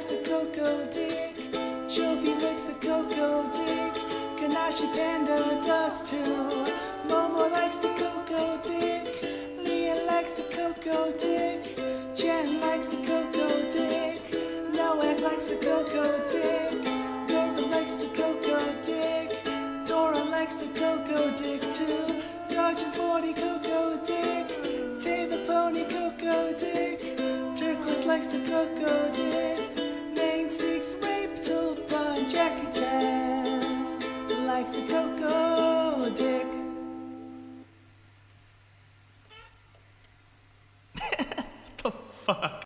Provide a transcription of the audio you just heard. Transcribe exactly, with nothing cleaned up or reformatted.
likes the Coco Dick. Jovi likes the Coco Dick. Kanashi Panda does too. Momo likes the Coco Dick. Leah likes the Coco Dick. Jen likes the Coco Dick. Noah likes the Coco Dick. Corbin likes the Coco Dick. Dora likes the Coco Dick too. Sergeant forty Coco Dick. Tay the Pony Coco Dick. Turquoise likes the Coco Dick. Main Six Rape Tulpa and Jackie Chan likes the Coco Dick. The fuck?